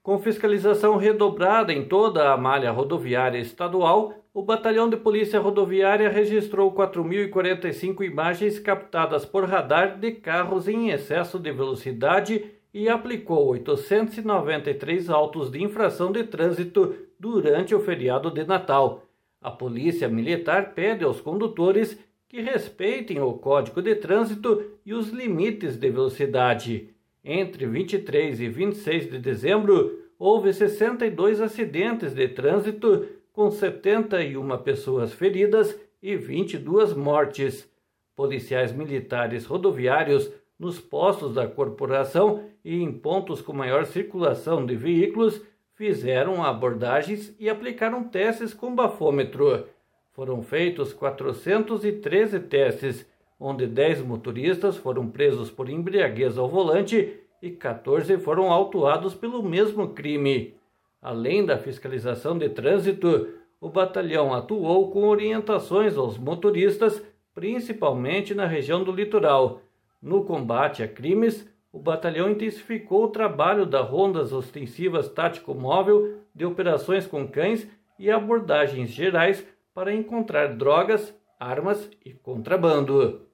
Com fiscalização redobrada em toda a malha rodoviária estadual, o Batalhão de Polícia Rodoviária registrou 4.045 imagens captadas por radar de carros em excesso de velocidade e aplicou 893 autos de infração de trânsito durante o feriado de Natal. A Polícia Militar pede aos condutores que respeitem o Código de Trânsito e os limites de velocidade. Entre 23 e 26 de dezembro, houve 62 acidentes de trânsito, com 71 pessoas feridas e 22 mortes. Policiais militares rodoviários nos postos da corporação e em pontos com maior circulação de veículos fizeram abordagens e aplicaram testes com bafômetro. Foram feitos 413 testes, onde 10 motoristas foram presos por embriaguez ao volante e 14 foram autuados pelo mesmo crime. Além da fiscalização de trânsito, o batalhão atuou com orientações aos motoristas, principalmente na região do litoral. No combate a crimes, o batalhão intensificou o trabalho das rondas ostensivas tático-móvel, de operações com cães e abordagens gerais para encontrar drogas, armas e contrabando.